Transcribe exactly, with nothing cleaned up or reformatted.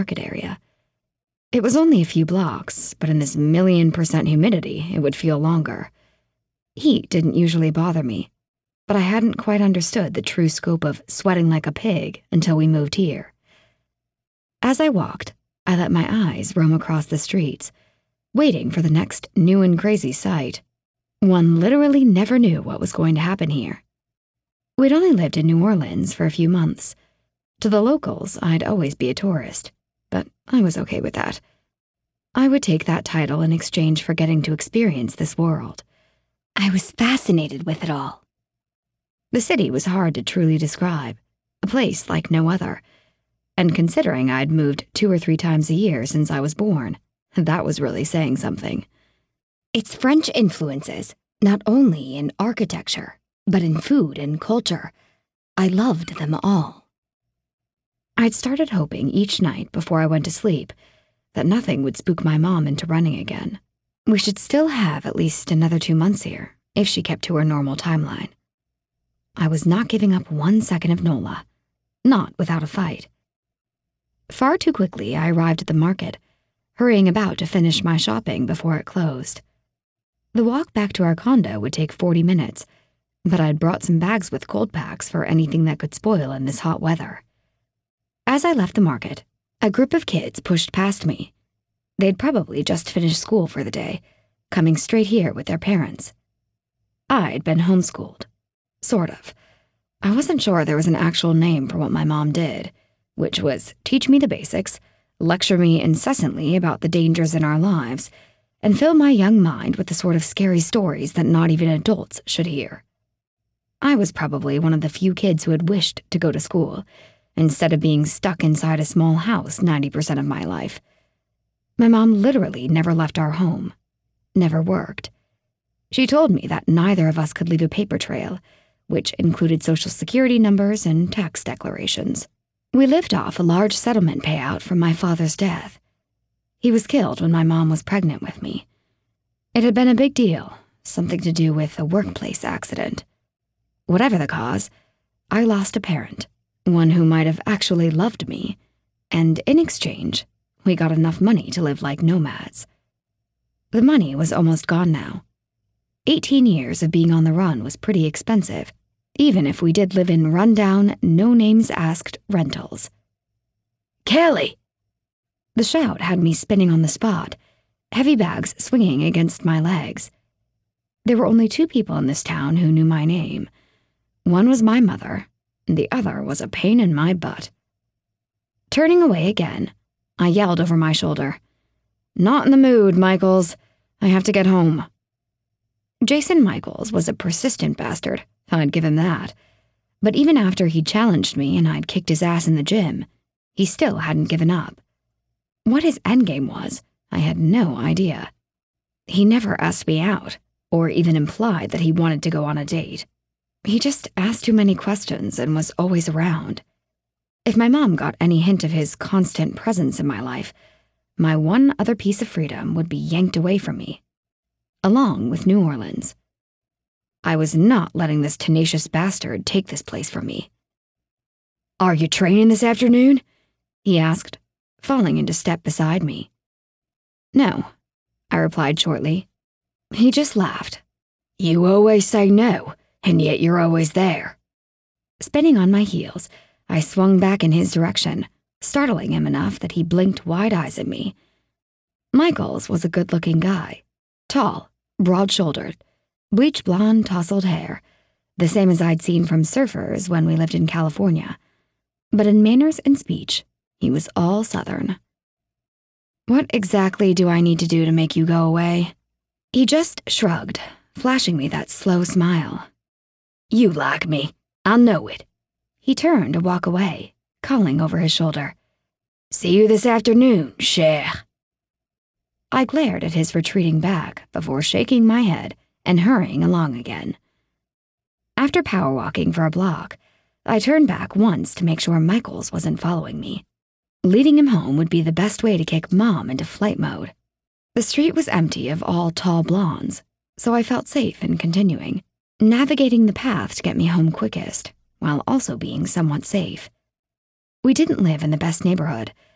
market area. It was only a few blocks, but in this million percent humidity, it would feel longer. Heat didn't usually bother me, but I hadn't quite understood the true scope of sweating like a pig until we moved here. As I walked, I let my eyes roam across the streets, waiting for the next new and crazy sight. One literally never knew what was going to happen here. We'd only lived in New Orleans for a few months. To the locals, I'd always be a tourist, but I was okay with that. I would take that title in exchange for getting to experience this world. I was fascinated with it all. The city was hard to truly describe, a place like no other. And considering I'd moved two or three times a year since I was born, that was really saying something. Its French influences, not only in architecture, but in food and culture, I loved them all. I'd started hoping each night before I went to sleep that nothing would spook my mom into running again. We should still have at least another two months here, if she kept to her normal timeline. I was not giving up one second of Nola, not without a fight. Far too quickly, I arrived at the market, hurrying about to finish my shopping before it closed. The walk back to our condo would take forty minutes, but I'd brought some bags with cold packs for anything that could spoil in this hot weather. As I left the market, a group of kids pushed past me. They'd probably just finished school for the day, coming straight here with their parents. I'd been homeschooled. Sort of. I wasn't sure there was an actual name for what my mom did, which was teach me the basics, lecture me incessantly about the dangers in our lives, and fill my young mind with the sort of scary stories that not even adults should hear. I was probably one of the few kids who had wished to go to school, instead of being stuck inside a small house ninety percent of my life. My mom literally never left our home, never worked. She told me that neither of us could leave a paper trail, which included social security numbers and tax declarations. We lived off a large settlement payout from my father's death. He was killed when my mom was pregnant with me. It had been a big deal, something to do with a workplace accident. Whatever the cause, I lost a parent, one who might have actually loved me, and in exchange, we got enough money to live like nomads. The money was almost gone now. Eighteen years of being on the run was pretty expensive, even if we did live in rundown, no-names-asked rentals. "Kelly!" The shout had me spinning on the spot, heavy bags swinging against my legs. There were only two people in this town who knew my name. One was my mother, and the other was a pain in my butt. Turning away again, I yelled over my shoulder, "Not in the mood, Michaels. I have to get home." Jason Michaels was a persistent bastard, I'd give him that. But even after he'd challenged me and I'd kicked his ass in the gym, he still hadn't given up. What his endgame was, I had no idea. He never asked me out, or even implied that he wanted to go on a date. He just asked too many questions and was always around. If my mom got any hint of his constant presence in my life, my one other piece of freedom would be yanked away from me, along with New Orleans. I was not letting this tenacious bastard take this place from me. "Are you training this afternoon?" he asked, falling into step beside me. "No," I replied shortly. He just laughed. "You always say no, and yet you're always there." Spinning on my heels, I swung back in his direction, startling him enough that he blinked wide eyes at me. Michaels was a good-looking guy, tall, broad-shouldered, bleach blonde tousled hair, the same as I'd seen from surfers when we lived in California. But in manners and speech, he was all Southern. "What exactly do I need to do to make you go away?" He just shrugged, flashing me that slow smile. "You like me. I know it." He turned to walk away, calling over his shoulder, "See you this afternoon, cher." I glared at his retreating back before shaking my head and hurrying along again. After power walking for a block, I turned back once to make sure Michaels wasn't following me. Leading him home would be the best way to kick Mom into flight mode. The street was empty of all tall blondes, so I felt safe in continuing, navigating the path to get me home quickest, while also being somewhat safe. We didn't live in the best neighborhood,